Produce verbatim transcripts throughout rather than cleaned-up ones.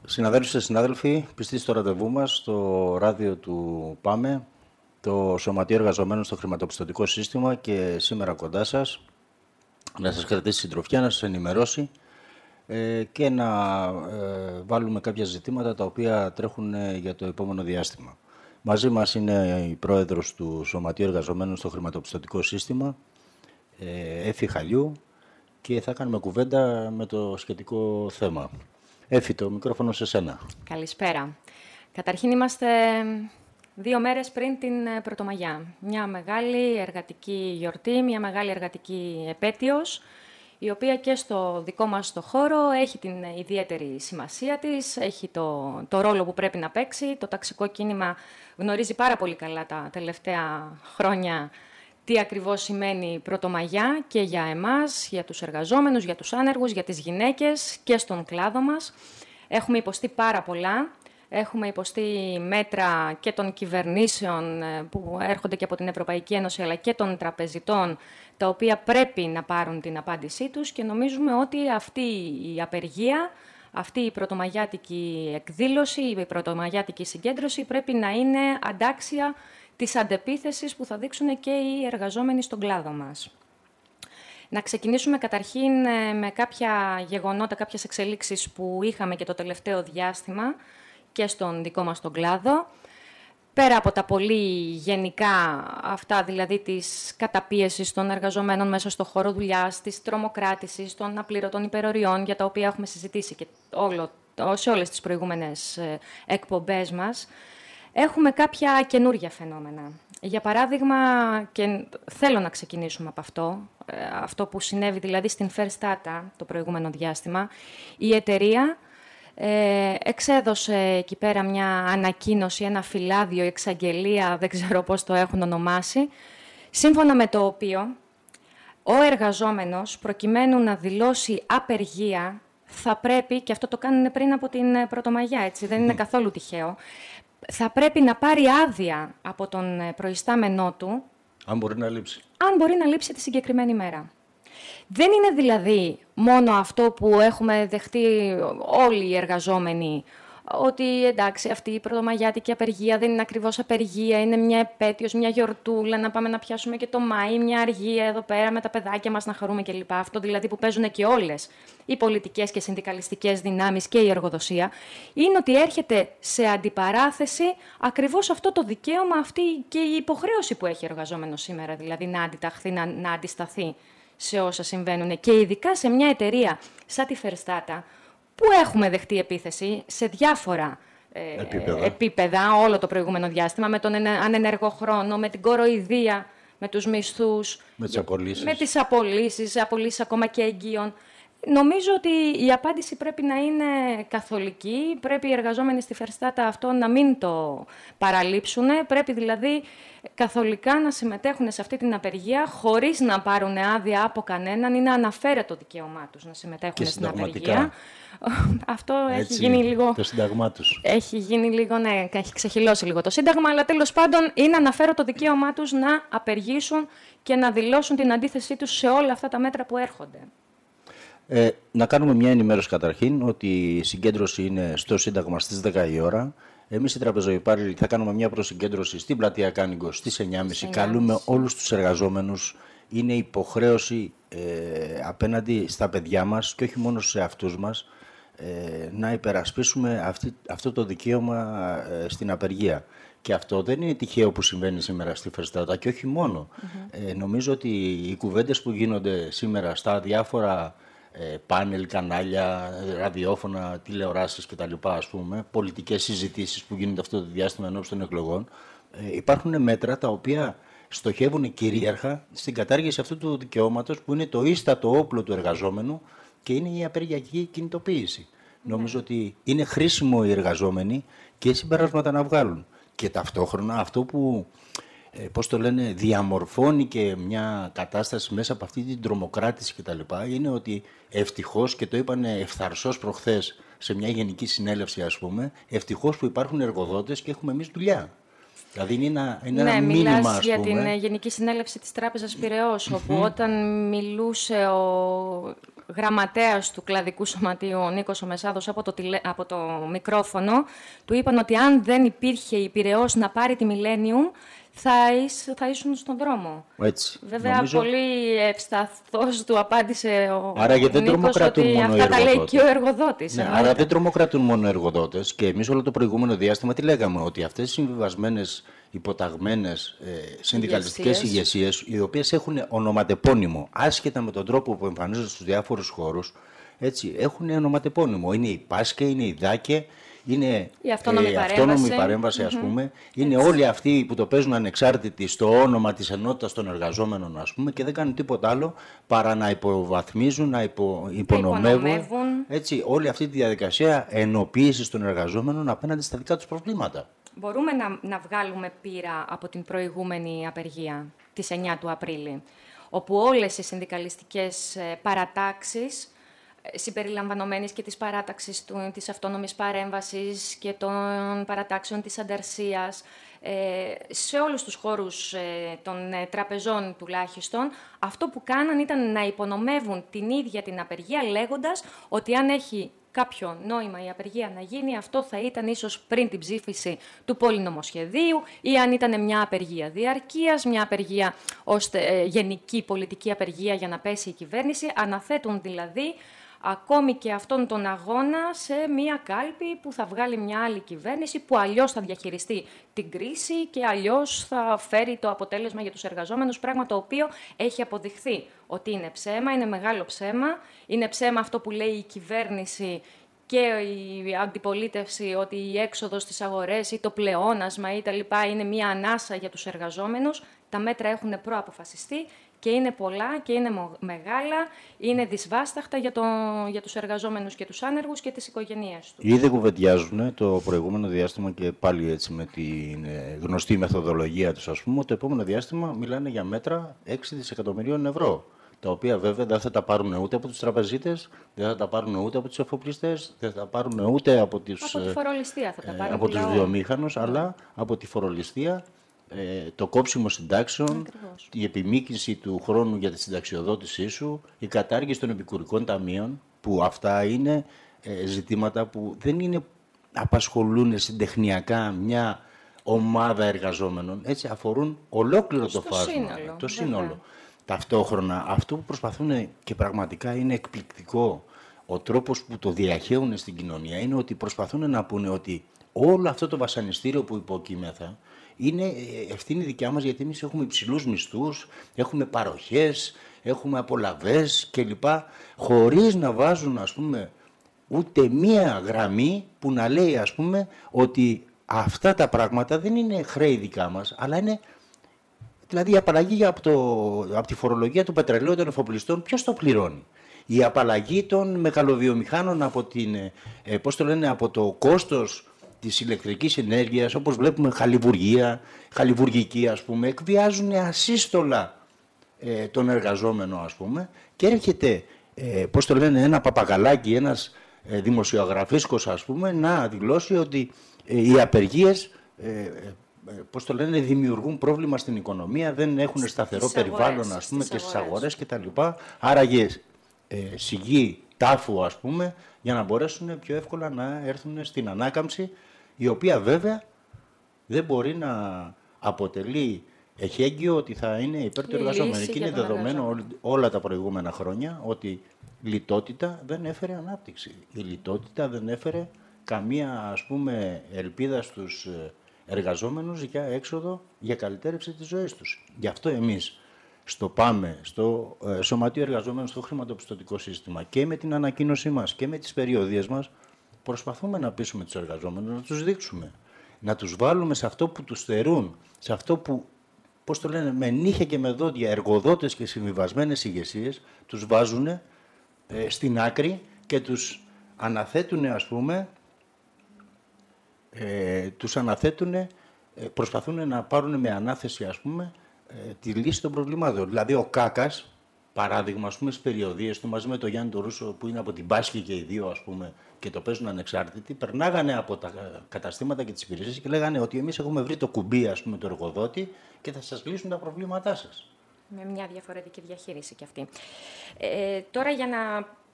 Συναδέλφοι και συνάδελφοι, πιστοί στο ραντεβού μας, στο ράδιο του ΠΑΜΕ, το Σωματείο Εργαζομένων στο Χρηματοπιστωτικό Σύστημα, και σήμερα κοντά σας να σας κρατήσει συντροφιά, να σας ενημερώσει ε, και να ε, βάλουμε κάποια ζητήματα τα οποία τρέχουν ε, για το επόμενο διάστημα. Μαζί μας είναι η πρόεδρος του Σωματείου Εργαζομένων στο Χρηματοπιστωτικό Σύστημα, ε, Έφη Χαλιού, και θα κάνουμε κουβέντα με το σχετικό θέμα. Έφη, το μικρόφωνο σε σένα. Καλησπέρα. Καταρχήν είμαστε δύο μέρες πριν την Πρωτομαγιά. Μια μεγάλη εργατική γιορτή, μια μεγάλη εργατική επέτειος, η οποία και στο δικό μας το χώρο έχει την ιδιαίτερη σημασία της, έχει το, το ρόλο που πρέπει να παίξει. Το ταξικό κίνημα γνωρίζει πάρα πολύ καλά τα τελευταία χρόνια τι ακριβώς σημαίνει Πρωτομαγιά και για εμάς, για τους εργαζόμενους, για τους άνεργους, για τις γυναίκες και στον κλάδο μας. Έχουμε υποστεί πάρα πολλά. Έχουμε υποστεί μέτρα και των κυβερνήσεων που έρχονται και από την Ευρωπαϊκή Ένωση, αλλά και των τραπεζιτών, τα οποία πρέπει να πάρουν την απάντησή τους, και νομίζουμε ότι αυτή η απεργία, αυτή η πρωτομαγιάτικη εκδήλωση, η πρωτομαγιάτικη συγκέντρωση πρέπει να είναι αντάξια της αντεπίθεσης που θα δείξουν και οι εργαζόμενοι στον κλάδο μας. Να ξεκινήσουμε καταρχήν με κάποια γεγονότα, κάποιες εξελίξεις που είχαμε και το τελευταίο διάστημα και στον δικό μας τον κλάδο. Πέρα από τα πολύ γενικά αυτά, δηλαδή της καταπίεσης των εργαζομένων μέσα στο χώρο δουλειάς, της τρομοκράτησης, των απλήρωτων υπεροριών, για τα οποία έχουμε συζητήσει και όλο, σε όλες τις προηγούμενες εκπομπές μας, έχουμε κάποια καινούργια φαινόμενα. Για παράδειγμα, και θέλω να ξεκινήσουμε από αυτό, αυτό που συνέβη δηλαδή στην Firstata το προηγούμενο διάστημα, η εταιρεία ε, εξέδωσε εκεί πέρα μια ανακοίνωση, ένα φυλάδιο, εξαγγελία, δεν ξέρω πώς το έχουν ονομάσει, σύμφωνα με το οποίο ο εργαζόμενος, προκειμένου να δηλώσει απεργία, θα πρέπει, και αυτό το κάνουν πριν από την Πρωτομαγιά, έτσι, δεν είναι καθόλου τυχαίο, θα πρέπει να πάρει άδεια από τον προϊστάμενό του. Αν μπορεί να λείψει. Αν μπορεί να λείψει τη συγκεκριμένη μέρα. Δεν είναι δηλαδή μόνο αυτό που έχουμε δεχτεί όλοι οι εργαζόμενοι, ότι εντάξει, αυτή η πρωτομαγιάτικη απεργία δεν είναι ακριβώς απεργία, είναι μια επέτειος, μια γιορτούλα, να πάμε να πιάσουμε και το Μάη, μια αργία εδώ πέρα με τα παιδάκια μας να χαρούμε κλπ. Αυτό δηλαδή που παίζουν και όλες οι πολιτικές και συνδικαλιστικές δυνάμεις και η εργοδοσία, είναι ότι έρχεται σε αντιπαράθεση ακριβώς αυτό το δικαίωμα, αυτή και η υποχρέωση που έχει ο εργαζόμενος σήμερα, δηλαδή να αντιταχθεί, να, να αντισταθεί σε όσα συμβαίνουν. Και ειδικά σε μια εταιρεία σαν τη Firstata, που έχουμε δεχτεί επίθεση σε διάφορα ε, επίπεδα. επίπεδα όλο το προηγούμενο διάστημα, με τον ανενεργό χρόνο, με την κοροϊδία, με τους μισθούς, με τις απολύσεις, με τις απολύσεις, απολύσεις ακόμα και εγγύων. Νομίζω ότι η απάντηση πρέπει να είναι καθολική, πρέπει οι εργαζόμενοι στη Firstata αυτό να μην το παραλείψουν, πρέπει δηλαδή καθολικά να συμμετέχουν σε αυτή την απεργία χωρίς να πάρουν άδεια από κανέναν ή να αναφέρεται το δικαίωμά τους να συμμετέχουν και στην απεργία. Αυτό έτσι, έχει γίνει λίγο... Το σύνταγμά τους. Έχει γίνει λίγο, ναι, έχει ξεχυλώσει λίγο το σύνταγμα, αλλά τέλος πάντων είναι αναφέρω το δικαίωμά τους να απεργήσουν και να δηλώσουν την αντίθεσή τους σε όλα αυτά τα μέτρα που έρχονται. Ε, να κάνουμε μια ενημέρωση καταρχήν ότι η συγκέντρωση είναι στο Σύνταγμα στις δέκα η ώρα. Εμείς οι τραπεζοϊπάλληλοι θα κάνουμε μια προσυγκέντρωση στην πλατεία Κάνικο στις εννιά και μισή. Καλούμε όλους τους εργαζόμενους. Είναι υποχρέωση ε, απέναντι στα παιδιά μας και όχι μόνο σε αυτούς μας ε, να υπερασπίσουμε αυτή, αυτό το δικαίωμα ε, στην απεργία. Και αυτό δεν είναι τυχαίο που συμβαίνει σήμερα στη Firstata και όχι μόνο. Mm-hmm. Ε, νομίζω ότι οι κουβέντες που γίνονται σήμερα στα διάφορα Ε, πάνελ, κανάλια, ραδιόφωνα, τηλεοράσεις κτλ., ας πούμε, πολιτικές συζητήσεις που γίνονται αυτό το διάστημα ενώπιση των εκλογών, ε, υπάρχουν μέτρα τα οποία στοχεύουν κυρίαρχα στην κατάργηση αυτού του δικαιώματος που είναι το ίστατο όπλο του εργαζόμενου και είναι η απεργιακή κινητοποίηση. Mm. Νομίζω ότι είναι χρήσιμο οι εργαζόμενοι και συμπεράσματα να βγάλουν. Και ταυτόχρονα αυτό που Ε, πώς το λένε, διαμορφώνει και μια κατάσταση μέσα από αυτή την τρομοκράτηση κτλ. Είναι ότι ευτυχώς, και το είπαν ευθαρσώς προχθές σε μια γενική συνέλευση, ας πούμε, ευτυχώς που υπάρχουν εργοδότες και έχουμε εμείς δουλειά. Δηλαδή είναι ένα, είναι ναι, ένα μήνυμα, μιλάς ας για πούμε. την Γενική Συνέλευση της Τράπεζας Πειραιώς, όπου όταν μιλούσε ο γραμματέας του κλαδικού σωματείου, ο Νίκος ο Μεσάδος, από το, τηλε... από το μικρόφωνο, του είπαν ότι αν δεν υπήρχε η Πειραιώς να πάρει τη Millennium, θα, ήσ... θα ήσουν στον δρόμο. Έτσι. Βέβαια, Νομίζω... πολύ ευσταθώς του απάντησε ο, άρα, ο δεν Νίκος ότι μόνο αυτά τα λέει και ο εργοδότης. Ναι, άρα δεν τρομοκρατούν μόνο οι εργοδότες. Και εμείς όλο το προηγούμενο διάστημα τι λέγαμε, ότι αυτές οι συμβιβασμένες, υποταγμένες ε, συνδικαλιστικές ηγεσίες, οι οποίες έχουν ονοματεπώνυμο, άσχετα με τον τρόπο που εμφανίζονται στους διάφορους χώρους, έτσι, έχουν ονοματεπώνυμο. Είναι η ΠΑΣΚΕ, είναι η ΔΑΚΕ, είναι η αυτόνομη ε, παρέμβαση, αυτόνομη παρέμβαση ας πούμε. Mm-hmm. Είναι έτσι. Όλοι αυτοί που το παίζουν ανεξάρτητοι στο όνομα της ενότητας των εργαζόμενων, ας πούμε, και δεν κάνουν τίποτα άλλο παρά να υποβαθμίζουν, να υπο, υπονομεύουν έτσι, όλη αυτή τη διαδικασία ενοποίησης των εργαζόμενων απέναντι στα δικά τους προβλήματα. Μπορούμε να, να βγάλουμε πείρα από την προηγούμενη απεργία, της εννιά του Απρίλη, όπου όλες οι συνδικαλιστικές παρατάξεις, συμπεριλαμβανομένης και της παράταξης του, της αυτόνομης παρέμβασης και των παρατάξεων της ανταρσίας, ε, σε όλους τους χώρους ε, των ε, τραπεζών τουλάχιστον, αυτό που κάναν ήταν να υπονομεύουν την ίδια την απεργία, λέγοντας ότι αν έχει κάποιο νόημα η απεργία να γίνει, αυτό θα ήταν ίσως πριν την ψήφιση του πολυνομοσχεδίου ή αν ήταν μια απεργία διαρκείας, μια απεργία ώστε ε, γενική πολιτική απεργία για να πέσει η κυβέρνηση, αναθέτουν δηλαδή ακόμη και αυτόν τον αγώνα σε μία κάλπη που θα βγάλει μια άλλη κυβέρνηση που αλλιώς θα διαχειριστεί την κρίση και αλλιώς θα φέρει το αποτέλεσμα για τους εργαζόμενους, πράγμα το οποίο έχει αποδειχθεί ότι είναι ψέμα, είναι μεγάλο ψέμα. Είναι ψέμα αυτό που λέει η κυβέρνηση και η αντιπολίτευση, ότι η έξοδος στις αγορές ή το πλεόνασμα ή τα λοιπά είναι μία ανάσα για τους εργαζόμενους. Τα μέτρα έχουν προαποφασιστεί και είναι πολλά και είναι μεγάλα, είναι δυσβάσταχτα για, το, για τους εργαζόμενους και τους άνεργους και τις οικογένειές τους. Ήδη κουβεντιάζουν το προηγούμενο διάστημα και πάλι έτσι με τη γνωστή μεθοδολογία τους, ας πούμε, το επόμενο διάστημα μιλάνε για μέτρα έξι δισεκατομμυρίων ευρώ, τα οποία βέβαια δεν θα τα πάρουν ούτε από τους τραπεζίτες, δεν θα τα πάρουν ούτε από τους εφοπλιστές, δεν θα τα πάρουν ούτε από, τις, από τη φορολιστία θα τα πάρουν, από τους βιομήχανους, mm. αλλά από τη φορολιστία. Ε, το κόψιμο συντάξεων, Ακριβώς. η επιμήκυνση του χρόνου για τη συνταξιοδότησή σου, η κατάργηση των επικουρικών ταμείων, που αυτά είναι ε, ζητήματα που δεν είναι, απασχολούν συντεχνιακά μια ομάδα εργαζόμενων, έτσι αφορούν ολόκληρο το φάσμα, σύνολο, το σύνολο. Ταυτόχρονα αυτό που προσπαθούν και πραγματικά είναι εκπληκτικό, ο τρόπος που το διαχέουν στην κοινωνία, είναι ότι προσπαθούν να πούνε ότι όλο αυτό το βασανιστήριο που υποκείμεθα είναι ευθύνη δικιά μας, γιατί εμείς έχουμε υψηλούς μισθούς, έχουμε παροχές, έχουμε απολαβές κλπ. Χωρίς να βάζουν, ας πούμε, ούτε μία γραμμή που να λέει, ας πούμε, ότι αυτά τα πράγματα δεν είναι χρέη δικά μας, αλλά είναι, δηλαδή η απαλλαγή από, το, από τη φορολογία του πετρελαίου των εφοπλιστών, ποιος το πληρώνει? Η απαλλαγή των μεγαλοβιομηχάνων από, την, ε, πώς το λένε, από το κόστος της ηλεκτρικής ενέργειας, όπως βλέπουμε χαλιβουργία, χαλιβουργική ας πούμε, εκβιάζουν ασύστολα ε, τον εργαζόμενο ας πούμε, και έρχεται, ε, πώς το λένε, ένα παπαγαλάκι, ένας ε, δημοσιογραφίσκος ας πούμε, να δηλώσει ότι ε, οι απεργίες ε, ε, πώς το λένε, δημιουργούν πρόβλημα στην οικονομία, δεν έχουν σταθερό στις περιβάλλον αγορές, ας πούμε, και στις αγορές κτλ. Άραγε ε, σιγή τάφου ας πούμε, για να μπορέσουν πιο εύκολα να έρθουν στην ανάκαμψη, η οποία βέβαια δεν μπορεί να αποτελεί εχέγγυο ότι θα είναι υπέρ του εργαζόμενου. Και είναι δεδομένο όλα τα προηγούμενα χρόνια ότι η λιτότητα δεν έφερε ανάπτυξη. Η λιτότητα δεν έφερε καμία, ας πούμε, ελπίδα στους εργαζόμενους για έξοδο, για καλυτέρευση της ζωής τους. Γι' αυτό εμείς στο ΠΑΜΕ, στο ε, Σωματείο Εργαζόμενων, στο χρηματοπιστωτικό σύστημα και με την ανακοίνωσή μας και με τις περιοδίες μας, προσπαθούμε να πείσουμε τους εργαζόμενους, να τους δείξουμε, να τους βάλουμε σε αυτό που τους θερούν, σε αυτό που, πώς το λένε, με νύχια και με δόντια, εργοδότες και συμβιβασμένες ηγεσίες, τους βάζουν ε, στην άκρη και τους αναθέτουν, ας πούμε, ε, τους αναθέτουν, ε, προσπαθούν να πάρουν με ανάθεση, ας πούμε, ε, τη λύση των προβλημάτων. Δηλαδή ο Κάκας, παράδειγμα, ας πούμε, στις περιοδίες του, μαζί με τον Γιάννη τον Ρούσο, που είναι από την Πάσχη και οι δύο, ας πούμε, και το παίζουν ανεξάρτητοι, περνάγανε από τα καταστήματα και τις υπηρεσίες και λέγανε ότι εμείς έχουμε βρει το κουμπί, ας πούμε, του εργοδότη και θα σας λύσουν τα προβλήματά σας. Με μια διαφορετική διαχείριση κι αυτή. Ε, τώρα για να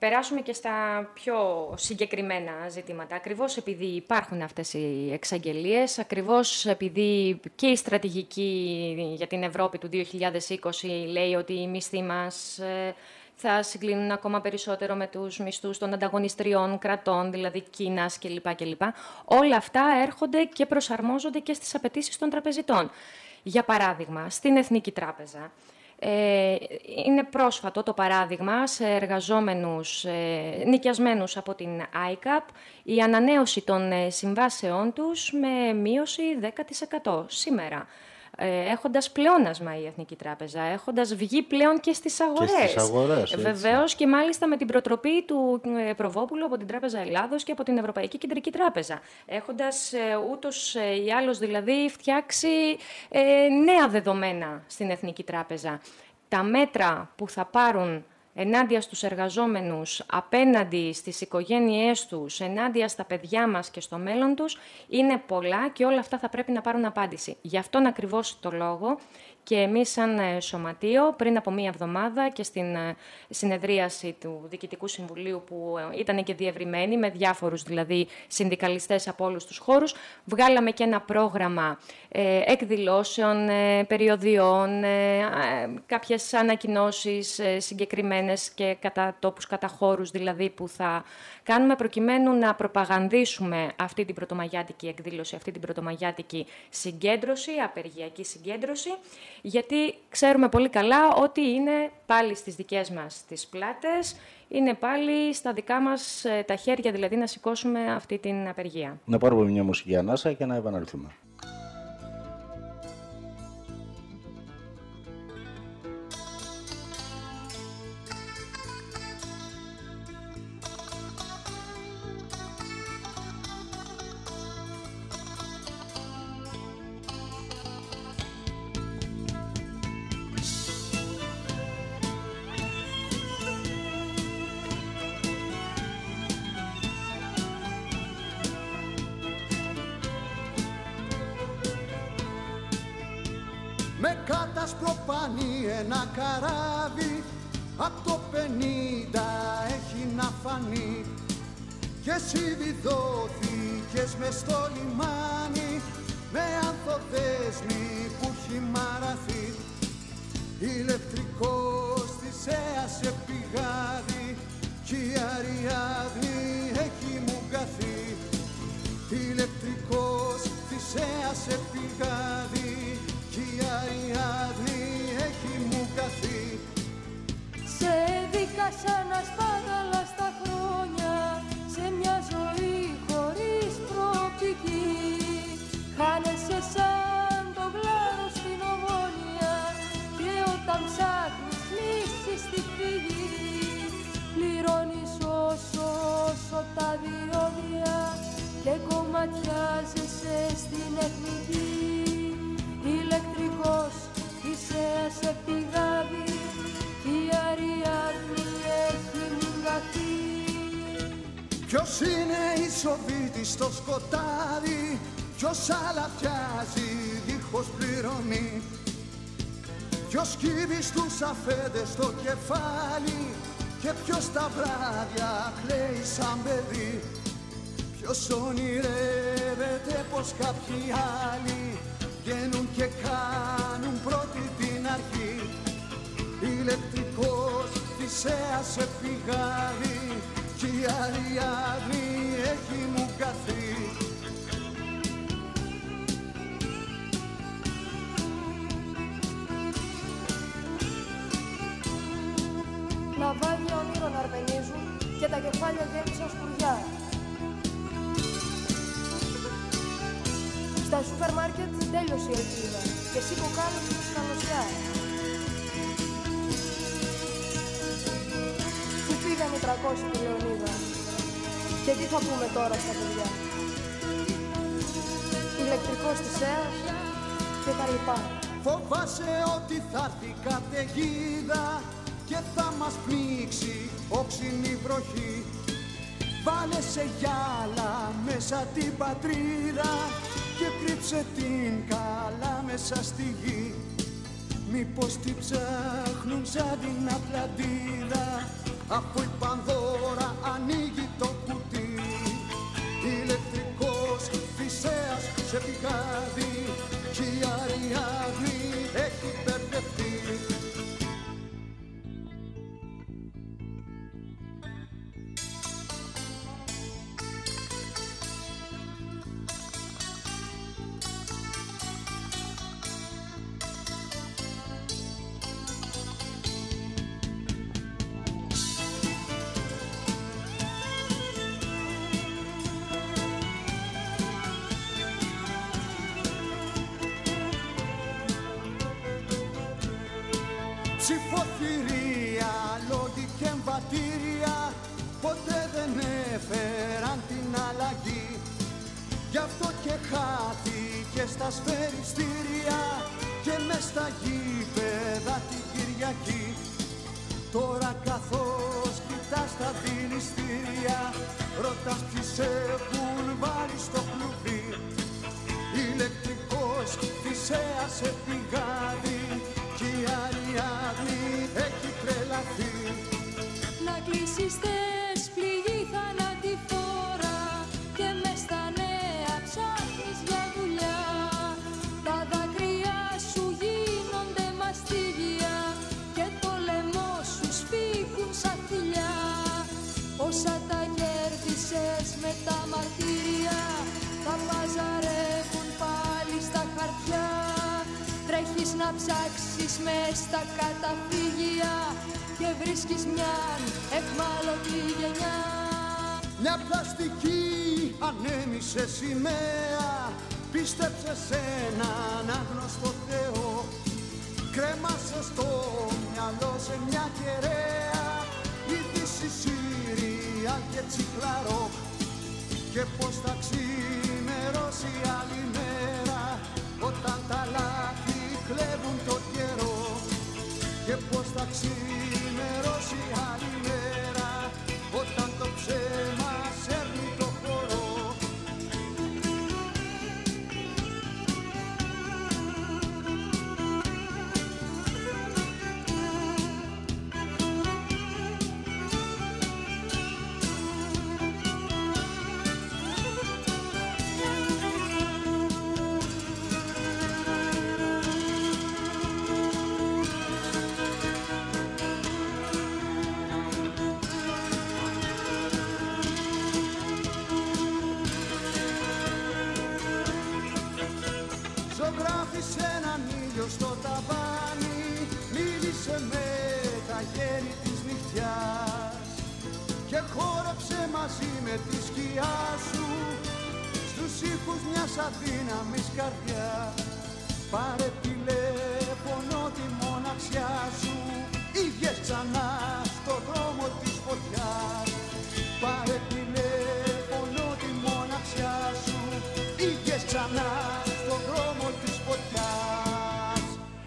περάσουμε και στα πιο συγκεκριμένα ζητήματα. Ακριβώς επειδή υπάρχουν αυτές οι εξαγγελίες, ακριβώς επειδή και η στρατηγική για την Ευρώπη του δύο χιλιάδες είκοσι λέει ότι οι μισθοί μας θα συγκλίνουν ακόμα περισσότερο με τους μισθούς των ανταγωνιστριών κρατών, δηλαδή Κίνας κλπ. κλπ. Όλα αυτά έρχονται και προσαρμόζονται και στις απαιτήσεις των τραπεζιτών. Για παράδειγμα, στην Εθνική Τράπεζα, Ε, είναι πρόσφατο το παράδειγμα σε εργαζόμενους ε, νοικιασμένους από την άι καπ η ανανέωση των ε, συμβάσεών τους με μείωση δέκα τοις εκατό σήμερα. Ε, έχοντας πλεόνασμα η Εθνική Τράπεζα, έχοντας βγει πλέον και στις αγορές. Και στις αγορές, ε, βεβαίως και μάλιστα με την προτροπή του ε, Προβόπουλου από την Τράπεζα Ελλάδος και από την Ευρωπαϊκή Κεντρική Τράπεζα. Έχοντας ε, ούτως ε, ή άλλως δηλαδή φτιάξει ε, νέα δεδομένα στην Εθνική Τράπεζα. Τα μέτρα που θα πάρουν ενάντια στους εργαζόμενους, απέναντι στις οικογένειές τους, ενάντια στα παιδιά μας και στο μέλλον τους, είναι πολλά και όλα αυτά θα πρέπει να πάρουν απάντηση. Γι' αυτόν ακριβώς το λόγο και εμείς σαν σωματείο πριν από μία εβδομάδα και στην συνεδρίαση του Διοικητικού Συμβουλίου που ήταν και διευρυμένη με διάφορους δηλαδή συνδικαλιστές από όλους τους χώρους, βγάλαμε και ένα πρόγραμμα ε, εκδηλώσεων, ε, περιοδιών, ε, ε, κάποιες ανακοινώσεις ε, συγκεκριμένες και κατά τόπους, κατά χώρους δηλαδή που θα κάνουμε προκειμένου να προπαγανδίσουμε αυτή την πρωτομαγιάτικη εκδήλωση, αυτή την πρωτομαγιάτικη συγκέντρωση, απεργιακή συγκέντρωση, γιατί ξέρουμε πολύ καλά ότι είναι πάλι στις δικές μας τις πλάτες, είναι πάλι στα δικά μας τα χέρια, δηλαδή να σηκώσουμε αυτή την απεργία. Να πάρουμε μια μουσική ανάσα και να επαναληφθούμε. Με κατασπροπάνει ένα καράβι, απ' το πενήντα έχει να φανεί. Και εσύ βιδώθηκες μες στο λιμάνι, με ανθοδέσμη που έχει μαραθεί. Ηλεκτρικός θυσέασε πηγάδι, κι η Αριάδνη έχει μουγκαθεί. Ηλεκτρικός θυσέασε πηγάδι, κι η Αριάδνη έχει μουγκαθεί. Σε δίκασαν ασπάγαλα στα χρόνια, σε μια ζωή χωρίς προοπτική. Χάνεσαι σαν το γλάρο στην Ομόνια, και όταν ψάχνεις λύση στη φυγή, πληρώνεις όσο όσο τα διόδια και κομματιάζεσαι στην εθνική. Ηλεκτρικός θυσέασε πηγάδι, η Αριάδνη έχει μουγκαθεί. Ποιος είναι ισοβήτης στο σκοτάδι, ποιος αλαφιάζει δίχως πληρωμή. Ποιος κύβει στους αφέντες στο κεφάλι, και ποιος τα βράδια κλαίει σαν παιδί. Ποιος ονειρεύεται πως κάποιοι άλλοι βγαίνουν και κάνουν πρώτη την αρχή. Ηλεκτρικός θυσέασε πηγάδι, κι η Αριάδνη έχει μουγκαθεί. Ναυάγια ονείρων αρμενίζουν και τα κεφάλια γέμισαν σκουριά. Στα σούπερ μάρκετ τέλειωσε η ελπίδα και εσύ κοκάλωσες τη σκαλωσιά. Πού πήγαν οι τρακόσιοι τη Λεωνίδα και τι θα πούμε τώρα στα παιδιά. Ηλεκτρικός θυσέας και τα λοιπά. Φοβάσαι ότι θα έρθει καταιγίδα και θα μας πνίξει όξινη βροχή. Βάλε σε γυάλα μέσα την πατρίδα και κρύψε την καλά μέσα στη γη. Μήπως την ψάχνουν σαν την Ατλαντίδα αφού η Πανδώρα ανοίγει το κουτί. Ηλεκτρικός φυσέας σε πηγάδι κι η Αριάδνη έχει μπερδευτεί. Ψηφοθυρία, λόγοι και εμβατήρια ποτέ δεν έφεραν την αλλαγή. Γι' αυτό και χάθηκε στα σφαιριστήρια και μες στα γήπεδα την Κυριακή. Τώρα καθώς κοιτάς τα δηληστήρια ρωτάς ποιοι σε έχουν βάλει στο κλουβί. Ηλεκτρικός φυσέας σε πηγάδι κι η Αριάδνη έχει τρελαθεί. Να κλείσεις θες πληγή θανατηφόρα και μες στα νέα ψάχνεις για δουλειά. Τα δάκρυα σου γίνονται μαστίγια και το λαιμό σου σφίγγουν σαν θηλιά. Όσα τα κέρδισες με τα μαρτύρια τα παζαρεύουν πάλι στα χαρτιά. Τρέχεις να ψάξεις μες στα καταφύγια και βρίσκεις μιαν εχμάλωτη γενιά. Μια πλαστική ανέμισε σημαία, πίστεψε σε έναν άγνωστο Θεό. Κρέμασε στο μυαλό σε μια κεραία είδηση Σύρια και τσιχλαρό. Και πως θα ξημερώσει άλλη μέρα όταν τα λάθη κλέβουν το καιρό. Και πως θα ξημερώσει άλλη μέρα όταν το ψέμα σέρνει το χορό. Ζωγράφισε έναν ήλιο στο ταβάνι, μίλησε με τα γέννη της νυχτιάς και χόρεψε μαζί με τη σκιά σου στους ήχους μιας αδύναμης καρδιάς. Πάρε τηλέφωνο τη μοναξιά σου, είχες ξανά στο δρόμο της φωτιάς. Πάρε τηλέφωνο τη μοναξιά σου, είχες ξανά στο δρόμο της φωτιάς.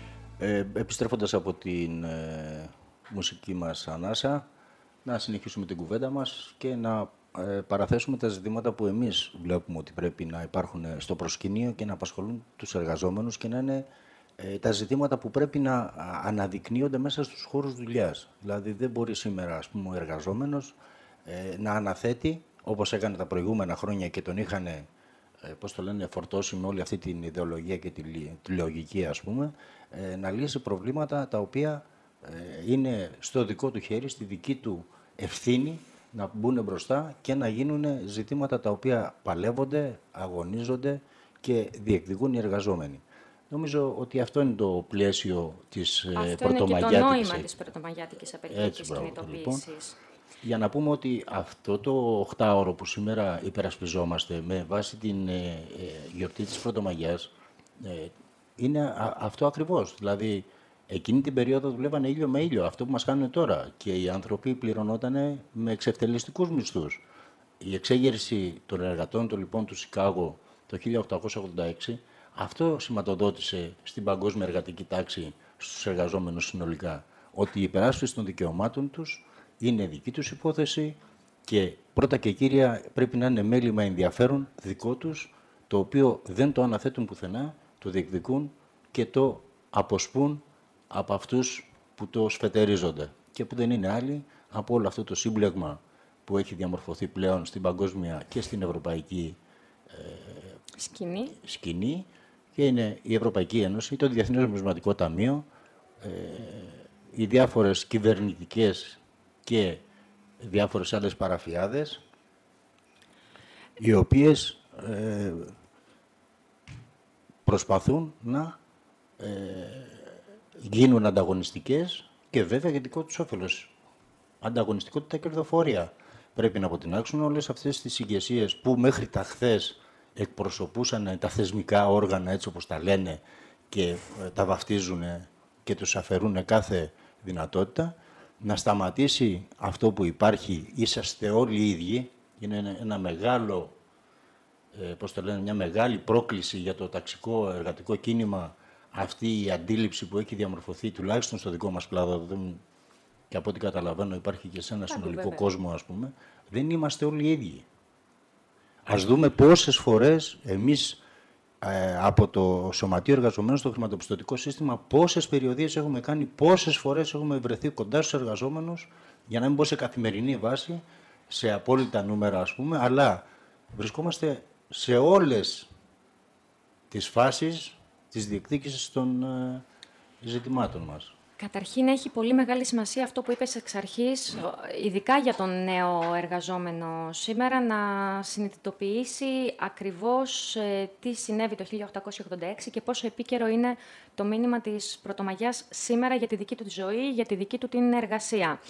Ε, επιστρέφοντας από την ε, μουσική μας ανάσα, να συνεχίσουμε την κουβέντα μας και να ε, παραθέσουμε τα ζητήματα που εμείς βλέπουμε ότι πρέπει να υπάρχουν στο προσκήνιο και να απασχολούν τους εργαζόμενους και να είναι ε, τα ζητήματα που πρέπει να αναδεικνύονται μέσα στους χώρους δουλειάς. Δηλαδή δεν μπορεί σήμερα, ας πούμε, ο εργαζόμενος ε, να αναθέτει, όπως έκανε τα προηγούμενα χρόνια και τον είχαν ε, πώς το λένε, φορτώσει με όλη αυτή την ιδεολογία και τη, τη λογική, ας πούμε, ε, να λύσει προβλήματα τα οποία ε, είναι στο δικό του χέρι, στη δική του ευθύνη, να μπουν μπροστά και να γίνουν ζητήματα τα οποία παλεύονται, αγωνίζονται και διεκδικούν οι εργαζόμενοι. Νομίζω ότι αυτό είναι το πλαίσιο της πρωτομαγιάτικης. Αυτό είναι και το νόημα της πρωτομαγιάτικης απεργιακής κινητοποίησης. Λοιπόν, για να πούμε ότι αυτό το οχτάωρο που σήμερα υπερασπιζόμαστε με βάση την ε, ε, γιορτή της Πρωτομαγιάς ε, είναι α, αυτό ακριβώς. Δηλαδή, εκείνη την περίοδο δουλεύανε ήλιο με ήλιο, αυτό που μας κάνουν τώρα. Και οι άνθρωποι πληρωνόταν με εξευτελιστικούς μισθούς. Η εξέγερση των εργατών του, λοιπόν, του Σικάγο το χίλια οκτακόσια ογδόντα έξι, αυτό σηματοδότησε στην παγκόσμια εργατική τάξη στους εργαζόμενους συνολικά. Ότι η υπεράσπιση των δικαιωμάτων τους είναι δική τους υπόθεση και πρώτα και κύρια πρέπει να είναι μέλημα ενδιαφέρον δικό τους, το οποίο δεν το αναθέτουν πουθενά, το διεκδικούν και το αποσπούν από αυτούς που το σφετερίζονται και που δεν είναι άλλοι από όλο αυτό το σύμπλεγμα που έχει διαμορφωθεί πλέον στην παγκόσμια και στην ευρωπαϊκή ε, σκηνή. σκηνή και είναι η Ευρωπαϊκή Ένωση, το Διεθνές Νομισματικό Ταμείο, ε, οι διάφορες κυβερνητικές και διάφορες άλλες παραφιάδες, οι οποίες ε, προσπαθούν να ε, γίνουν ανταγωνιστικές και βέβαια για δικό τους όφελος. Ανταγωνιστικότητα και κερδοφορία. Πρέπει να αποτινάξουν όλες αυτές τις ηγεσίες που μέχρι τα χθες εκπροσωπούσαν τα θεσμικά όργανα έτσι όπως τα λένε και ε, τα βαφτίζουν και τους αφαιρούν κάθε δυνατότητα, να σταματήσει αυτό που υπάρχει, είσαστε όλοι οι ίδιοι, είναι ένα, ένα μεγάλο, ε, πώς το λένε, μια μεγάλη πρόκληση για το ταξικό εργατικό κίνημα, αυτή η αντίληψη που έχει διαμορφωθεί τουλάχιστον στο δικό μας κλάδο, και από ό,τι καταλαβαίνω υπάρχει και σε ένα Κάτι συνολικό βέβαια. κόσμο, ας πούμε, δεν είμαστε όλοι οι ίδιοι. Ας δούμε πόσες φορές εμείς ε, από το Σωματείο Εργαζομένων στο χρηματοπιστωτικό σύστημα, πόσες περιοδίες έχουμε κάνει, πόσες φορές έχουμε βρεθεί κοντά στους εργαζόμενους, για να μην πω σε καθημερινή βάση, σε απόλυτα νούμερα ας πούμε, αλλά βρισκόμαστε σε όλες τις φάσεις της διεκδίκησης των ε, ζητημάτων μας. Καταρχήν έχει πολύ μεγάλη σημασία αυτό που είπες εξ αρχής, ειδικά για τον νέο εργαζόμενο σήμερα, να συνειδητοποιήσει ακριβώς ε, τι συνέβη το χίλια οκτακόσια ογδόντα έξι και πόσο επίκαιρο είναι το μήνυμα της Πρωτομαγιάς σήμερα για τη δική του τη ζωή, για τη δική του την εργασία.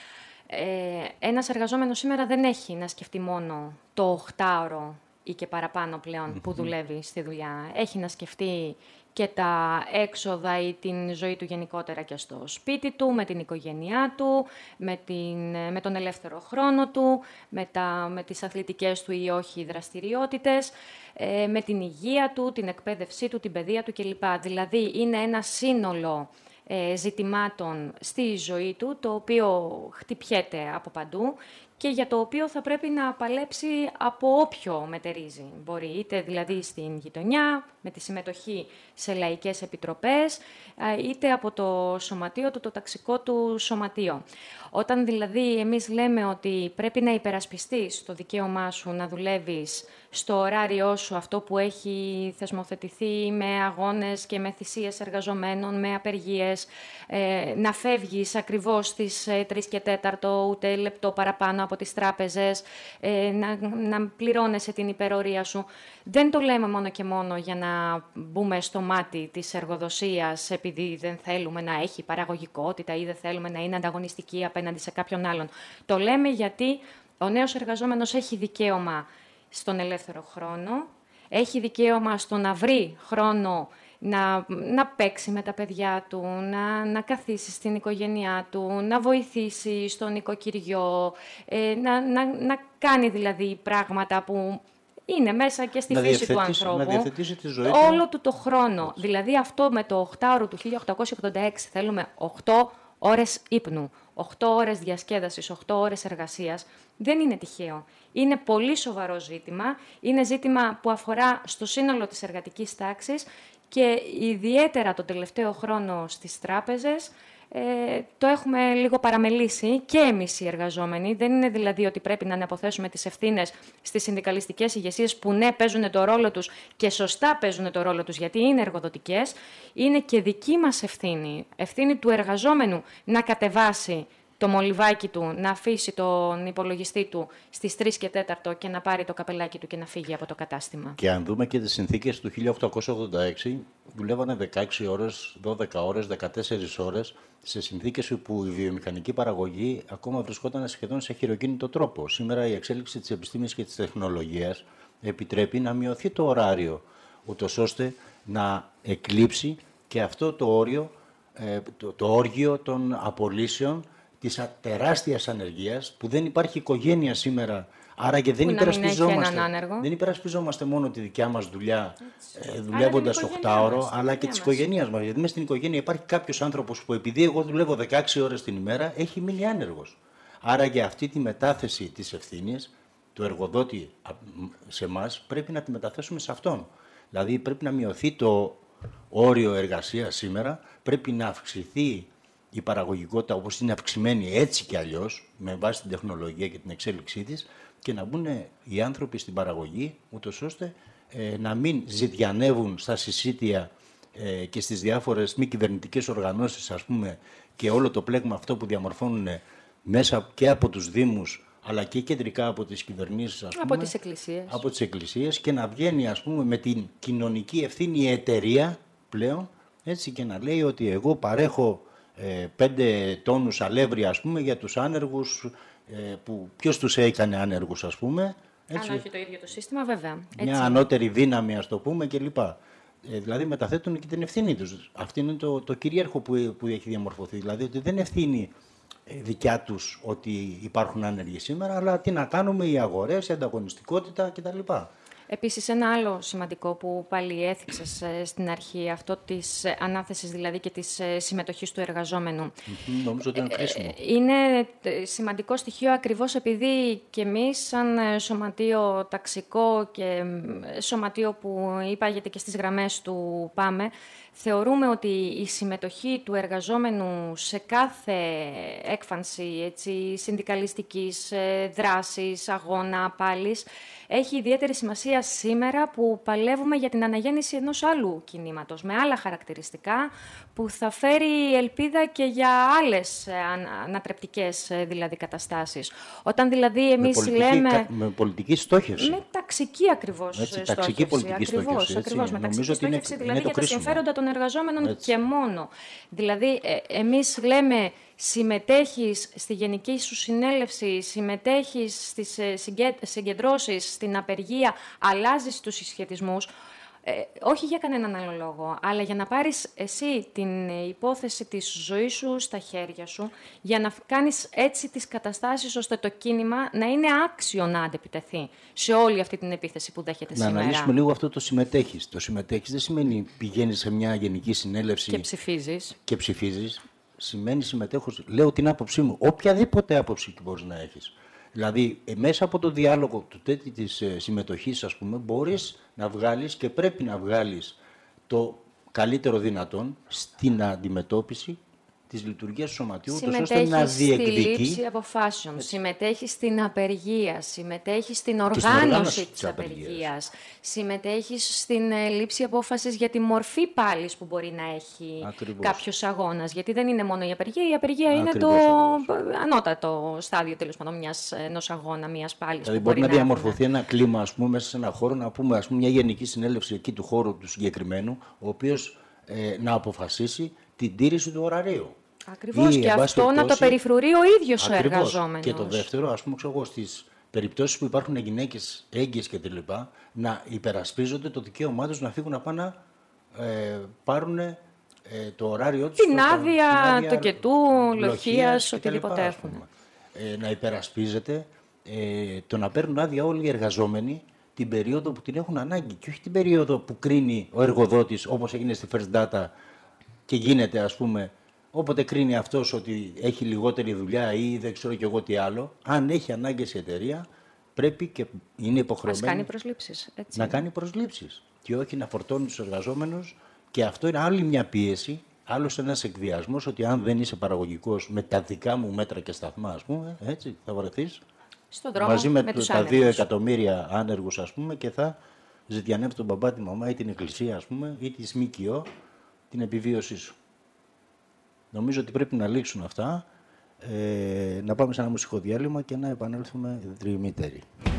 Ε, ένας εργαζόμενος σήμερα δεν έχει να σκεφτεί μόνο το οχτάωρο ή και παραπάνω πλέον που δουλεύει στη δουλειά. Έχει να σκεφτεί και τα έξοδα ή την ζωή του γενικότερα και στο σπίτι του, με την οικογένειά του, με, την, με τον ελεύθερο χρόνο του, με, τα, με τις αθλητικές του ή όχι δραστηριότητες, ε, με την υγεία του, την εκπαίδευσή του, την παιδεία του κλπ. Δηλαδή είναι ένα σύνολο ε, ζητημάτων στη ζωή του, το οποίο χτυπιέται από παντού και για το οποίο θα πρέπει να παλέψει από όποιο μετερίζει. Μπορεί είτε δηλαδή στην γειτονιά, με τη συμμετοχή σε λαϊκές επιτροπές, είτε από το σωματείο του, το ταξικό του σωματείο. Όταν δηλαδή εμείς λέμε ότι πρέπει να υπερασπιστείς το δικαίωμά σου να δουλεύεις στο ωράριό σου, αυτό που έχει θεσμοθετηθεί με αγώνες και με θυσίες εργαζομένων, με απεργίες, ε, να φεύγεις ακριβώς στις ε, τρεις και τέταρτο, ούτε λεπτό παραπάνω από τις τράπεζες, ε, να, να πληρώνεσαι την υπερορία σου. Δεν το λέμε μόνο και μόνο για να μπούμε στο μάτι της εργοδοσίας επειδή δεν θέλουμε να έχει παραγωγικότητα ή δεν θέλουμε να είναι ανταγωνιστική απέναντι σε κάποιον άλλον. Το λέμε γιατί ο νέος εργαζόμενος έχει δικαίωμα στον ελεύθερο χρόνο, έχει δικαίωμα στο να βρει χρόνο να, να παίξει με τα παιδιά του, να, να καθίσει στην οικογένειά του, να βοηθήσει στο νοικοκυριό, ε, να, να, να κάνει δηλαδή πράγματα που είναι μέσα και στη να φύση του ανθρώπου. Να διαθετήσει τη ζωή όλο του το χρόνο. Έτσι. Δηλαδή αυτό με το οχτάωρο του χίλια οκτακόσια ογδόντα έξι θέλουμε οκτώ ώρες ύπνου, οκτώ ώρες διασκέδασης, οκτώ ώρες εργασίας. Δεν είναι τυχαίο. Είναι πολύ σοβαρό ζήτημα. Είναι ζήτημα που αφορά στο σύνολο της εργατικής τάξης και ιδιαίτερα τον τελευταίο χρόνο στις τράπεζες ε, το έχουμε λίγο παραμελήσει και εμείς οι εργαζόμενοι. Δεν είναι δηλαδή ότι πρέπει να αναποθέσουμε τις ευθύνες στις συνδικαλιστικές ηγεσίες που ναι παίζουν το ρόλο τους και σωστά παίζουν το ρόλο τους γιατί είναι εργοδοτικές. Είναι και δική μας ευθύνη, ευθύνη του εργαζόμενου να κατεβάσει το μολυβάκι του, να αφήσει τον υπολογιστή του στις τρεις και τέταρτο και να πάρει το καπελάκι του και να φύγει από το κατάστημα. Και αν δούμε και τις συνθήκες του χίλια οκτακόσια ογδόντα έξι, δουλεύανε δεκαέξι ώρες, δώδεκα ώρες, δεκατέσσερις ώρες, σε συνθήκες που η βιομηχανική παραγωγή ακόμα βρισκόταν σχεδόν σε χειροκίνητο τρόπο. Σήμερα η εξέλιξη της επιστήμης και της τεχνολογίας επιτρέπει να μειωθεί το ωράριο, ούτως ώστε να εκλείψει και αυτό το όριο, το, το όργιο των απολύσεων, της τεράστιας ανεργίας, που δεν υπάρχει οικογένεια σήμερα, άρα και δεν υπερασπιζόμαστε, δεν υπερασπιζόμαστε μόνο τη δικιά μας δουλειά, ε, δουλεύοντας οκτάωρο, αλλά και της οικογένειας μας. Γιατί μες στην οικογένεια υπάρχει κάποιος άνθρωπος που επειδή εγώ δουλεύω δεκαέξι ώρες την ημέρα, έχει μείνει άνεργος. Άρα για αυτή τη μετάθεση της ευθύνης του εργοδότη σε εμάς πρέπει να τη μεταθέσουμε σε αυτόν. Δηλαδή πρέπει να μειωθεί το όριο εργασίας σήμερα, πρέπει να αυξηθεί η παραγωγικότητα όπως είναι αυξημένη έτσι κι αλλιώς, με βάση την τεχνολογία και την εξέλιξή της, και να μπουν οι άνθρωποι στην παραγωγή, ούτως ώστε ε, να μην ζητιανεύουν στα συσίτια ε, και στις διάφορες μη κυβερνητικές οργανώσεις, ας πούμε, και όλο το πλέγμα αυτό που διαμορφώνουν μέσα και από τους Δήμους, αλλά και κεντρικά από τις κυβερνήσεις, ας πούμε, από τις εκκλησίες. Από τις εκκλησίες, και να βγαίνει, ας πούμε, με την κοινωνική ευθύνη η εταιρεία πλέον, έτσι, και να λέει ότι εγώ παρέχω ε, πέντε τόνους αλεύρι, ας πούμε, για τους άνεργους, ε, που ποιος τους έκανε άνεργους, ας πούμε. Έτσι, αν όχι το ίδιο το σύστημα, βέβαια. Μια Έτσι. ανώτερη δύναμη, ας το πούμε, κλπ. Ε, δηλαδή μεταθέτουν και την ευθύνη τους. Αυτό είναι το, το κυρίαρχο που, που έχει διαμορφωθεί. Δηλαδή ότι δεν ευθύνη δικιά τους ότι υπάρχουν άνεργοι σήμερα, αλλά τι να κάνουμε, οι αγορές, η ανταγωνιστικότητα κτλ. Επίσης, ένα άλλο σημαντικό που πάλι έθιξες ε, στην αρχή, αυτό της ε, ανάθεσης δηλαδή και της ε, συμμετοχής του εργαζόμενου. Mm-hmm, νομίζω ότι είναι κρίσιμο. Ε, είναι ε, σημαντικό στοιχείο ακριβώς επειδή και εμείς σαν ε, σωματείο ταξικό και ε, σωματείο που υπάγεται και στις γραμμές του ΠΑΜΕ, θεωρούμε ότι η συμμετοχή του εργαζόμενου σε κάθε έκφανση έτσι, συνδικαλιστικής ε, δράσης, αγώνα, πάλης, έχει ιδιαίτερη σημασία σήμερα που παλεύουμε για την αναγέννηση ενός άλλου κινήματος, με άλλα χαρακτηριστικά, που θα φέρει ελπίδα και για άλλες ανατρεπτικές δηλαδή καταστάσεις. Όταν δηλαδή εμείς με πολιτική, λέμε... Με πολιτική στόχευση. Με ταξική ακριβώς έτσι, στόχευση. Ταξική πολιτική ακριβώς, στόχευση. Ακριβώς, με ταξική στόχευση, είναι, δηλαδή είναι για τα συμφέροντα των εργαζόμενων έτσι. Και μόνο. Δηλαδή, ε, εμείς λέμε... συμμετέχεις στη γενική σου συνέλευση, συμμετέχεις στις συγκεντρώσεις, στην απεργία, αλλάζεις τους συσχετισμούς, ε, όχι για κανέναν άλλο λόγο, αλλά για να πάρεις εσύ την υπόθεση της ζωής σου στα χέρια σου, για να κάνεις έτσι τις καταστάσεις ώστε το κίνημα να είναι άξιο να αντεπιτεθεί σε όλη αυτή την επίθεση που δέχεται να σήμερα. Να αναλύσουμε λίγο αυτό το συμμετέχεις. Το συμμετέχεις δεν σημαίνει πηγαίνεις σε μια γενική συνέλευση και ψηφίζεις. Και ψηφίζεις. Σημαίνει συμμετέχω, λέω την άποψή μου, οποιαδήποτε άποψη μπορείς να έχεις. Δηλαδή, μέσα από το διάλογο του τέτοιου της ε, συμμετοχής, ας πούμε, μπορείς να βγάλεις και πρέπει να βγάλεις το καλύτερο δυνατόν στην αντιμετώπιση της λειτουργίας του σωματείου, ώστε να διεκδικεί. Συμμετέχει στη λήψη αποφάσεων, έτσι. Συμμετέχει στην απεργία, συμμετέχει στην οργάνωση, οργάνωση της απεργίας, απεργίας. Συμμετέχει στην ε, λήψη απόφασης για τη μορφή πάλης που μπορεί να έχει ακριβώς. Κάποιος αγώνας. Γιατί δεν είναι μόνο η απεργία, η απεργία ακριβώς, είναι το ακριβώς. Ανώτατο στάδιο τέλος πάντων μιας ενός αγώνα, μιας πάλης. Δηλαδή μπορεί να, να διαμορφωθεί ένα κλίμα, ας πούμε, μέσα σε ένα χώρο, να πούμε, ας πούμε, μια γενική συνέλευση εκεί του χώρου του συγκεκριμένου, ο οποίος ε, να αποφασίσει την τήρηση του ωραρίου. Ακριβώς, και αυτό να το περιφρουρεί ο ίδιος ο εργαζόμενος. Και το δεύτερο, ας πούμε, ξέρω εγώ, στις περιπτώσεις που υπάρχουν γυναίκες έγκυες και τα λοιπά, να υπερασπίζονται το δικαίωμά τους να φύγουν να πάνε να ε, πάρουν ε, το ωράριό τους. Την άδεια τοκετού, λοχείας, οτιδήποτε έχουν. Ε, να υπερασπίζεται ε, το να παίρνουν άδεια όλοι οι εργαζόμενοι την περίοδο που την έχουν ανάγκη και όχι την περίοδο που κρίνει ο εργοδότης, όπως έγινε στη First Data και γίνεται, ας πούμε, όποτε κρίνει αυτός ότι έχει λιγότερη δουλειά ή δεν ξέρω κι εγώ τι άλλο, αν έχει ανάγκες η εταιρεία, πρέπει και είναι υποχρεωμένη κάνει προσλήψεις, έτσι. να κάνει προσλήψεις και όχι να φορτώνει τους εργαζόμενους. Και αυτό είναι άλλη μια πίεση, άλλος ένας εκβιασμός, ότι αν δεν είσαι παραγωγικός με τα δικά μου μέτρα και σταθμά, ας πούμε, έτσι, θα βρεθείς στον δρόμο μαζί με, με το, τα δύο εκατομμύρια άνεργους, ας πούμε, και θα ζητιανεύει τον μπαμπά, τη μαμά ή την εκκλησία, ας πούμε, ή τη ΣΜΚΙΟ την επιβίωσή σου. Νομίζω ότι πρέπει να λήξουν αυτά, ε, να πάμε σε ένα μουσικό διάλειμμα και να επανέλθουμε δρυμύτεροι.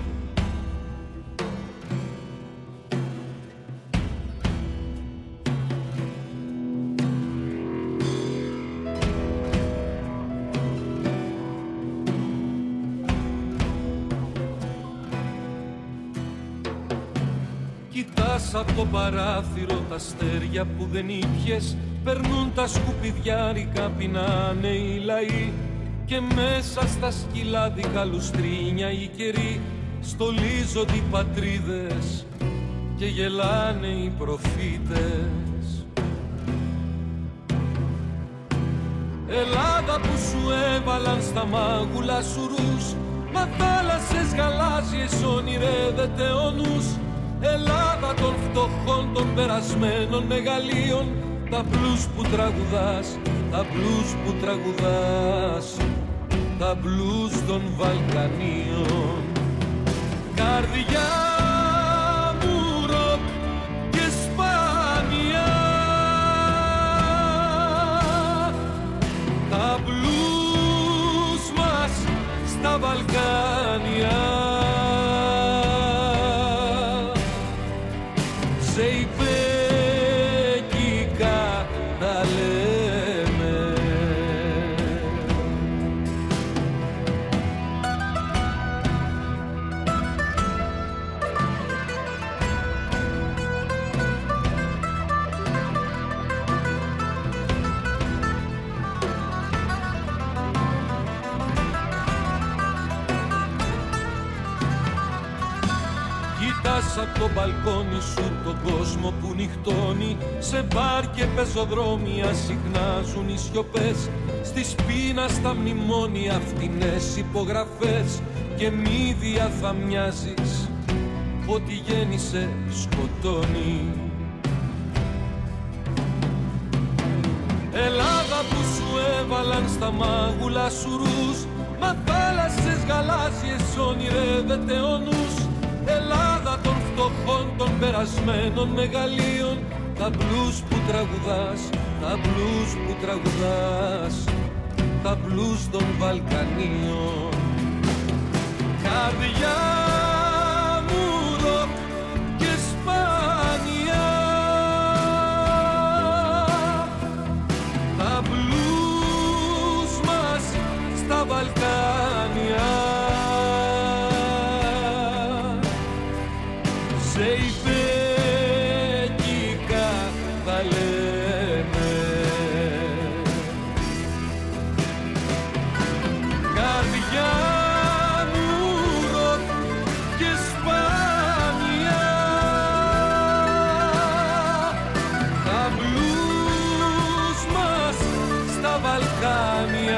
Κοιτάς από το παράθυρο τα αστέρια που δεν ήπιες, περνούν τα σκουπιδιάρικα, πεινάνε οι λαοί και μέσα στα σκυλάδικα λουστρίνια οι καιροί στολίζονται οι πατρίδες και γελάνε οι προφήτες. Ελλάδα που σου έβαλαν στα μάγουλα σουρούς, μα θάλασσες γαλάζιες ονειρεύεται ο νους. Ελλάδα των φτωχών, των περασμένων μεγαλείων, τα μπλούς που τραγουδάς, τα μπλουζ που τραγουδάς, τα μπλουζ των Βαλκανίων. Καρδιά μου ροκ και σπάνια, τα μπλουζ μας στα Βαλκάνια. Σε υπέκικα τα λέμε. Κοιτάς απ' το μπαλκόνι σου τον κόσμο που νυχτώνει. Σε μπαρ και πεζοδρόμια συχνάζουν οι σιωπές. Στη σπίνα στα μνημόνια φτηνές υπογραφές. Και μύδια θα μοιάζεις, ό,τι γέννησε σκοτώνει. Ελλάδα που σου έβαλαν στα μάγουλα σουρούς, μα θάλασσες γαλάζιες όνειρεύεται ο νους. Ελλάδα των φτωχών, των περασμένων μεγαλείων, τα μπλουζ που τραγουδάς, τα μπλουζ που τραγουδάς, τα μπλουζ των Βαλκανίων. Καρδιά μου ροκ και σπάνια, τα μπλουζ μας στα Βαλκάνια. Σε υπέκικα θα λέμε. Καρδιά μου ροκ και σπάνια, τα μπλουζ μας στα Βαλκάνια.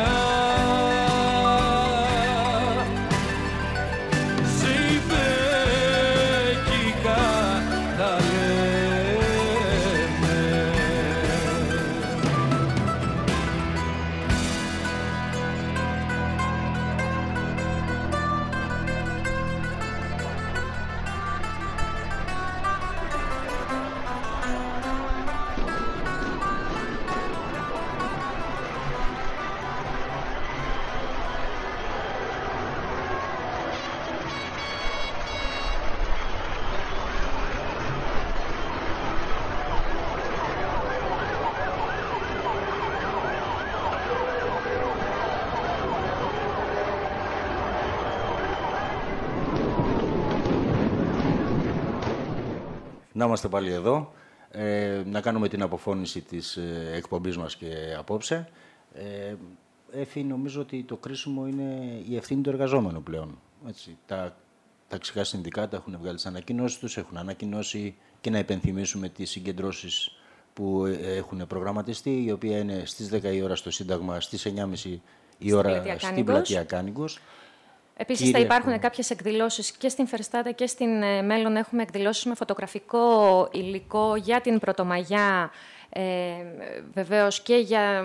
Να είμαστε πάλι εδώ, ε, να κάνουμε την αποφώνηση της ε, εκπομπής μας και απόψε. Ε, Έφη, νομίζω ότι το κρίσιμο είναι η ευθύνη του εργαζόμενου πλέον. Έτσι, τα ταξικά συνδικάτα έχουν βγάλει τις ανακοινώσεις τους, έχουν ανακοινώσει και να υπενθυμίσουμε τις συγκεντρώσεις που έχουν προγραμματιστεί, η οποία είναι στις δέκα η ώρα στο Σύνταγμα, στις εννιά και μισή η ώρα στην πλατεία Κάνικος. Επίσης Κύριε, θα υπάρχουν έχουμε. κάποιες εκδηλώσεις και στην Φερστάτα και στην ε, Μέλλον. Έχουμε εκδηλώσεις με φωτογραφικό υλικό για την Πρωτομαγιά, ε, βεβαίως και για,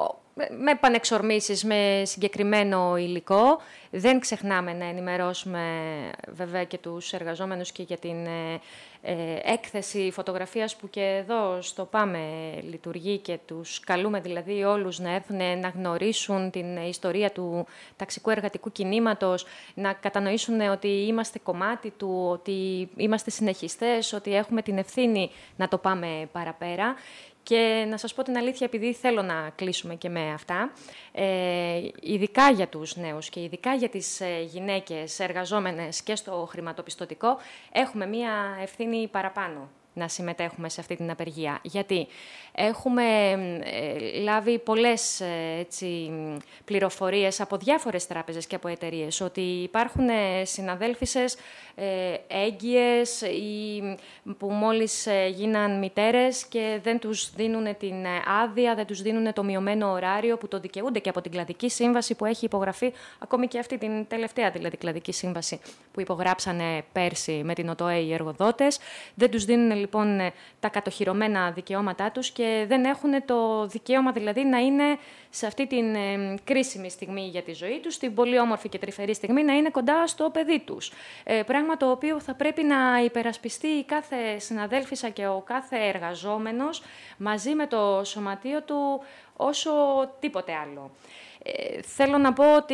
με πανεξορμήσεις, με συγκεκριμένο υλικό. Δεν ξεχνάμε να ενημερώσουμε βέβαια και τους εργαζόμενους και για την ε, ε, έκθεση φωτογραφίας που και εδώ στο ΠΑΜΕ λειτουργεί και τους καλούμε δηλαδή όλους να έρθουν να γνωρίσουν την ιστορία του ταξικού εργατικού κινήματος, να κατανοήσουν ότι είμαστε κομμάτι του, ότι είμαστε συνεχιστές, ότι έχουμε την ευθύνη να το πάμε παραπέρα. Και να σας πω την αλήθεια, επειδή θέλω να κλείσουμε και με αυτά, ε, ειδικά για τους νέους και ειδικά για τις ε, γυναίκες εργαζόμενες και στο χρηματοπιστωτικό, έχουμε μία ευθύνη παραπάνω να συμμετέχουμε σε αυτή την απεργία. Γιατί έχουμε ε, λάβει πολλές ε, έτσι, πληροφορίες από διάφορες τράπεζες και από εταιρείες ότι υπάρχουν ε, συναδέλφισες ε, έγκυες ή που μόλις ε, γίναν μητέρες και δεν τους δίνουν την άδεια, δεν τους δίνουν το μειωμένο ωράριο που το δικαιούνται και από την κλαδική σύμβαση που έχει υπογραφεί, ακόμη και αυτή την τελευταία δηλαδή κλαδική σύμβαση που υπογράψανε πέρσι με την ΟΤΟΕ οι εργοδότες. Δεν τους δίνουν λοιπόν τα κατοχυρωμένα δικαιώματά τους και δεν έχουν το δικαίωμα δηλαδή να είναι σε αυτή την ε, κρίσιμη στιγμή για τη ζωή τους, την πολύ όμορφη και τρυφερή στιγμή να είναι κοντά στο παιδί τους. Ε, πράγμα το οποίο θα πρέπει να υπερασπιστεί η κάθε συναδέλφισσα και ο κάθε εργαζόμενος μαζί με το σωματείο του όσο τίποτε άλλο. Ε, θέλω να πω ότι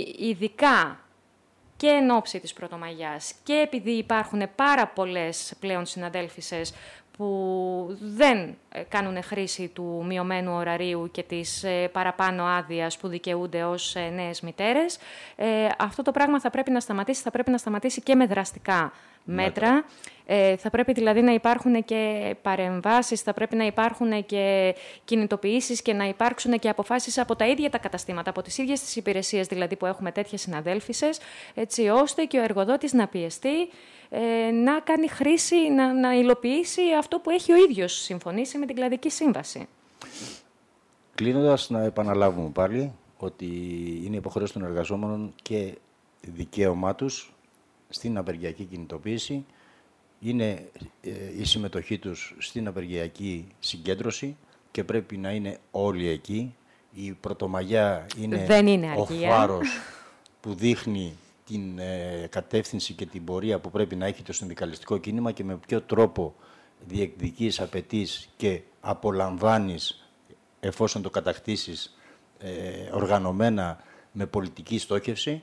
ειδικά και εν ώψη της Πρωτομαγιάς και επειδή υπάρχουν πάρα πολλές πλέον συναδέλφισσες που δεν κάνουν χρήση του μειωμένου ωραρίου και της παραπάνω άδειας που δικαιούνται ως νέες μητέρες, ε, αυτό το πράγμα θα πρέπει να σταματήσει, θα πρέπει να σταματήσει και με δραστικά μέτρα. Ε, θα πρέπει δηλαδή να υπάρχουν και παρεμβάσεις, θα πρέπει να υπάρχουν και κινητοποιήσεις και να υπάρξουν και αποφάσεις από τα ίδια τα καταστήματα, από τις ίδιες τις υπηρεσίες δηλαδή που έχουμε τέτοιες συναδέλφισσες, έτσι ώστε και ο εργοδότης να πιεστεί, ε, να κάνει χρήση, να, να υλοποιήσει αυτό που έχει ο ίδιος συμφωνήσει με την Κλαδική Σύμβαση. Κλείνοντας, να επαναλάβουμε πάλι ότι είναι υποχρέωση των εργαζόμενων και δικαίωμά τους στην απεργιακή κινητοποίηση, είναι ε, η συμμετοχή τους στην απεργιακή συγκέντρωση και πρέπει να είναι όλοι εκεί. Η Πρωτομαγιά είναι, είναι ο φάρος που δείχνει την ε, κατεύθυνση και την πορεία που πρέπει να έχει το συνδικαλιστικό κίνημα και με ποιο τρόπο διεκδικείς, απαιτείς και απολαμβάνεις, εφόσον το κατακτήσεις, ε, οργανωμένα με πολιτική στόχευση.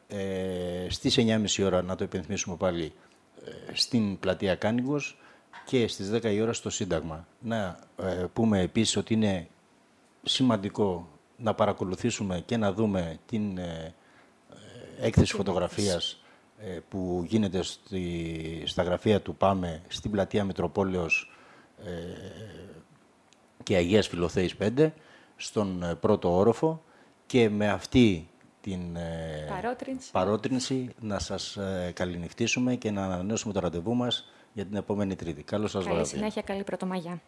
Ε, στις εννιά και μισή ώρα, να το υπενθυμίσουμε πάλι, ε, στην πλατεία Κάνικος και στις δέκα η ώρα στο Σύνταγμα. Να ε, πούμε επίσης ότι είναι σημαντικό να παρακολουθήσουμε και να δούμε την ε, ε, έκθεση φωτογραφίας ε, που γίνεται στη, στα γραφεία του ΠΑΜΕ στην πλατεία Μητροπόλεως ε, και Αγίας Φιλοθέης πέντε, στον ε, πρώτο όροφο, και με αυτή την ε, παρότρινση. παρότρινση να σας ε, καληνυχτήσουμε και να ανανεώσουμε το ραντεβού μας για την επόμενη Τρίτη. Καλό σας βράδυ. Καλή συνέχεια, καλή Πρωτομαγιά.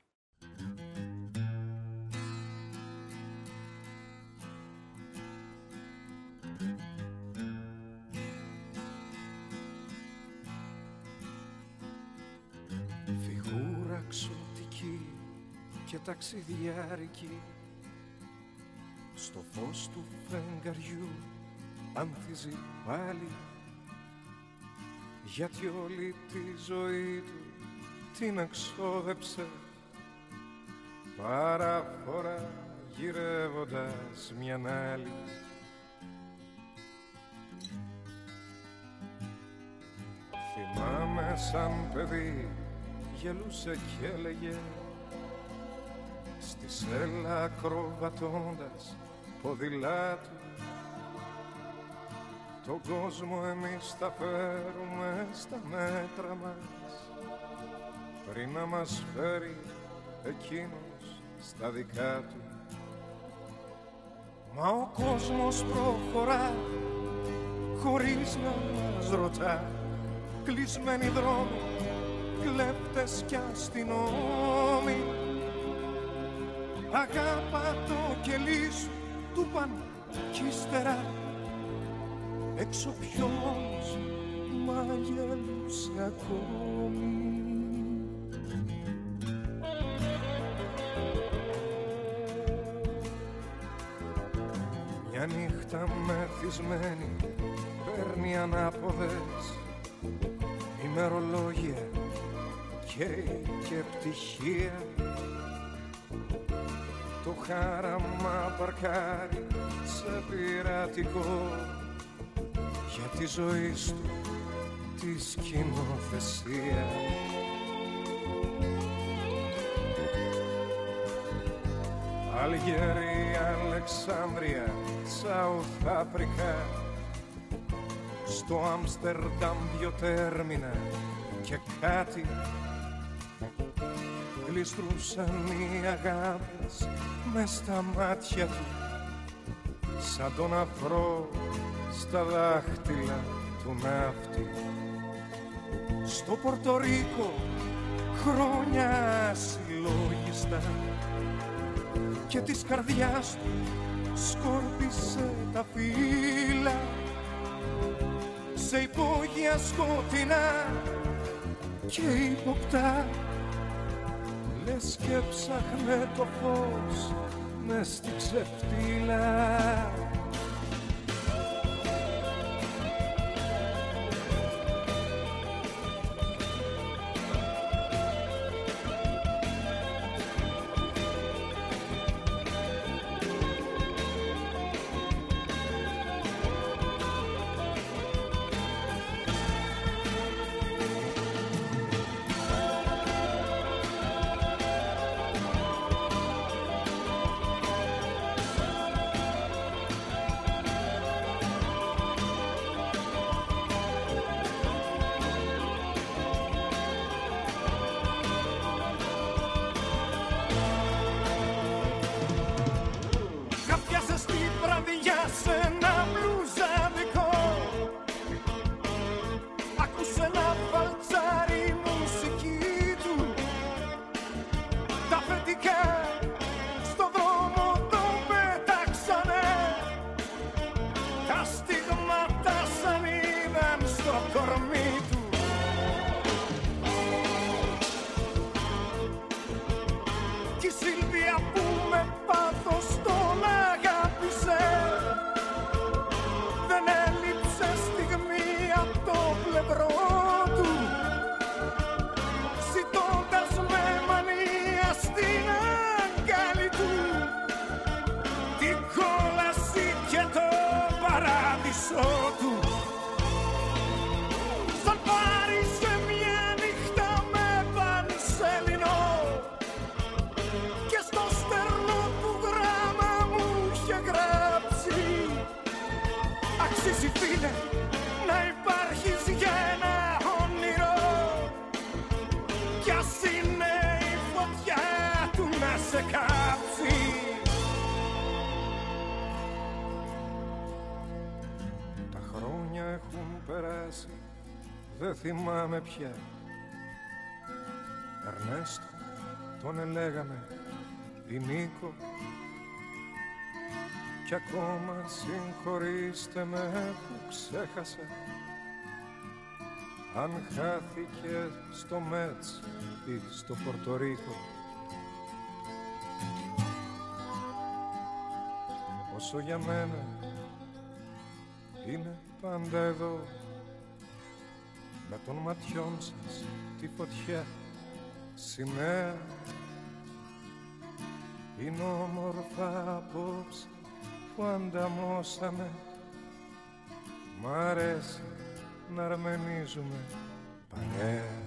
Φιγούρα ξωτική και ταξιδιάρικη, στο φως του φεγγαριού ανθίζει πάλι, γιατί όλη τη ζωή του την εξόδεψε παράφορα γυρεύοντας μιαν άλλη. Θυμάμαι σαν παιδί γελούσε και έλεγε στη σέλα ακροβατώντας ποδηλάτου, τον κόσμο εμείς θα φέρουμε στα μέτρα μας, πριν να μας φέρει εκείνος στα δικά του. Μα ο κόσμος προχωρά χωρίς να μας ρωτά, κλεισμένοι δρόμοι, κλέπτες κι αστυνόμοι. Αγάπα το κελί σου του πάνω κι ύστερα έξω ποιος μαγελούσε ακόμη. Μια νύχτα μεθυσμένη παίρνει ανάποδες ημερολόγια καίει και πτυχία. Το χάραμα παρκάρει σε πειρατικό για τη ζωή του τη σκηνοθεσία. Αλγερία, Αλεξάνδρεια, Σαουθ Αφρικά, στο Άμστερνταμ δυο τέρμινα και κάτι γλιστρούσαν οι αγάπες μες στα μάτια του, σαν τον αφρό στα δάχτυλα του ναύτη. Στο Πορτορίκο χρόνια συλλογιστά και της καρδιάς του σκόρπισε τα φύλλα σε υπόγεια σκοτεινά και ύποπτα, λες και ψάχνε το φως μες στη ξεφτύλα. Δεν θυμάμαι πια. Ερνέστο τον ελέγαμε ή Νίκο, κι ακόμα συγχωρήστε με που ξέχασα αν χάθηκε στο Μέτς ή στο Πορτορίκο. Όσο για μένα είναι πάντα εδώ, με των ματιών σας τη φωτιά σημαία. Είναι όμορφα απόψε που ανταμώσαμε, μ' αρέσει να αρμενίζουμε παρέα.